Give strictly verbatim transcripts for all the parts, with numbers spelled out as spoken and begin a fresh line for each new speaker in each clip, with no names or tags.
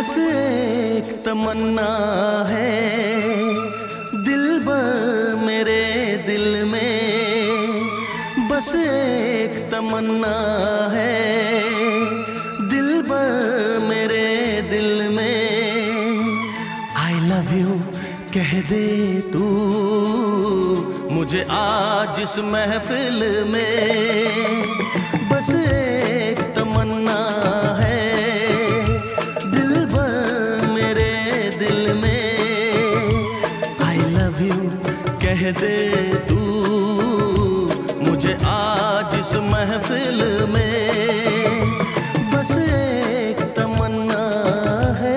बस एक तमन्ना है दिलबर मेरे दिल में, बस एक तमन्ना है दिलबर मेरे दिल में। आई लव यू कह दे तू मुझे आज इस महफिल में, बस एक तमन्ना है दिलबर मेरे दिल में। आई लव यू कह दे तू मुझे आज इस महफिल में, बस एक तमन्ना है।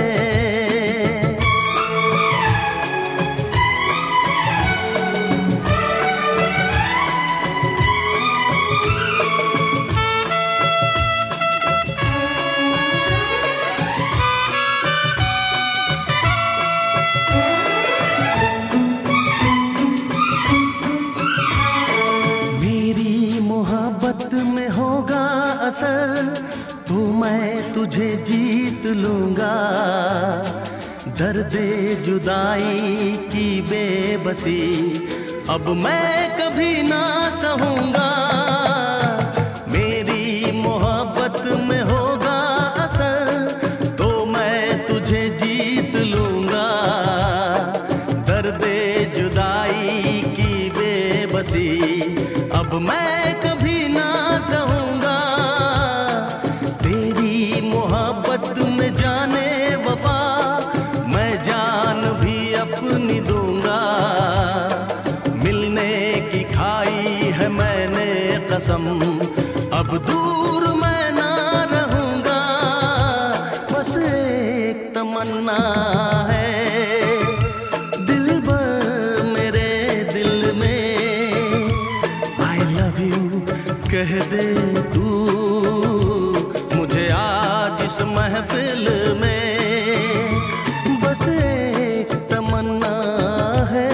में होगा असर तो मैं तुझे जीत लूंगा, दर्दे जुदाई की बेबसी अब मैं कभी ना सहूंगा। मेरी मोहब्बत में होगा असर तो मैं तुझे जीत लूंगा, दर्दे जुदाई की बेबसी अब मैं सहूंगा। तेरी मोहब्बत में जाने वफा मैं जान भी अपनी दूंगा, मिलने की खाई है मैंने कसम अब दूर मैं ना रहूंगा, बस एक तमन्ना है दिलबर मेरे दिल में। आई लव यू कह दे तू मुझे आज इस महफिल में, बस एक तमन्ना है।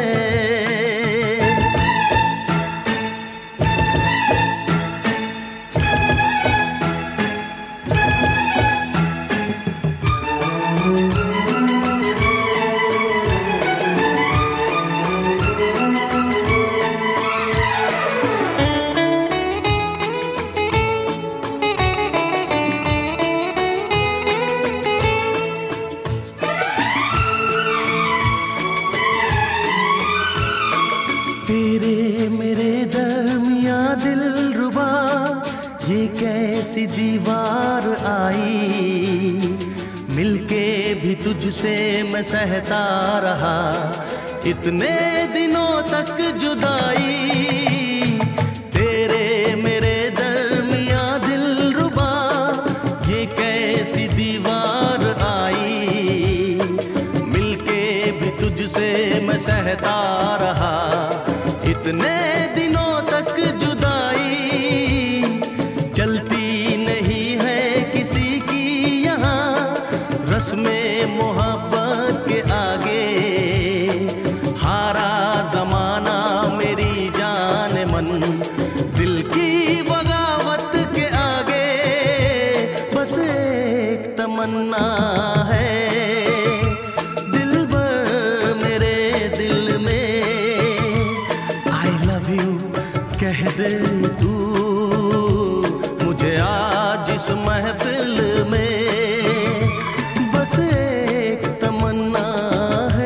तेरे मेरे दरमिया दिलरुबा ये कैसी दीवार आई, मिलके भी तुझसे मैं सहता रहा इतने दिनों तक जुदाई। तेरे मेरे दरमिया दिलरुबा ये कैसी दीवार आई, मिलके भी तुझसे मैं सहता रहा इतने दिनों तक जुदाई। चलती नहीं है किसी की यहाँ रस्में मोहब्बत के आगे, हारा जमाना मेरी जान मन दिल की बगावत के आगे, बस एक तमन्ना है दिलबर मेरे दिल में। आई लव यू कह दे तू मुझे आज इस महफिल में, बस एक तमन्ना है।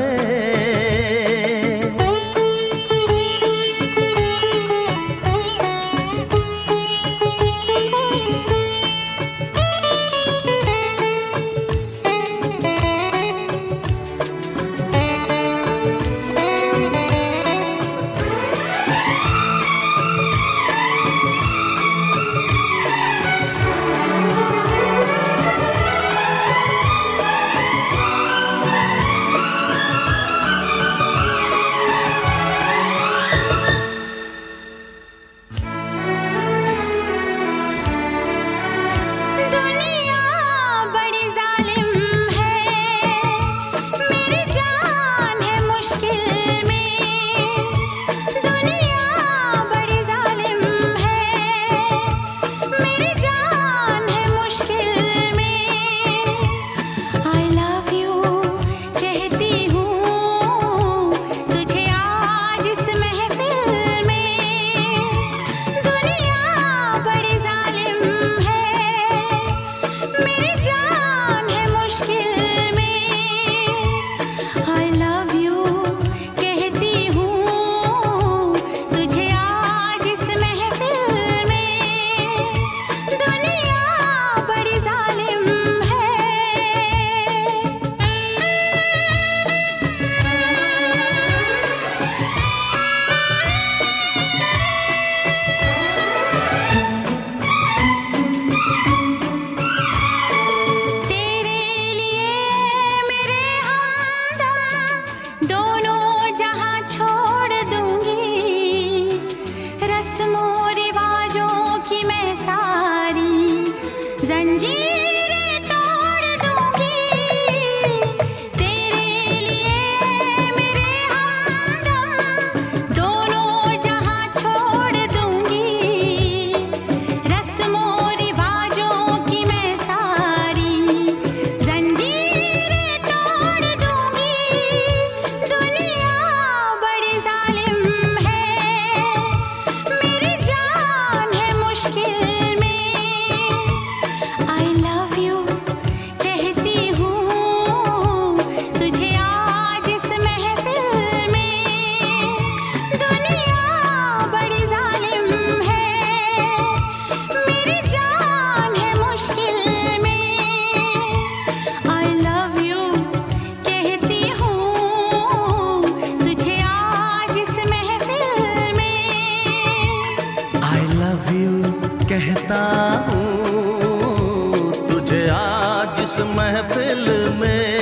इस महफिल में।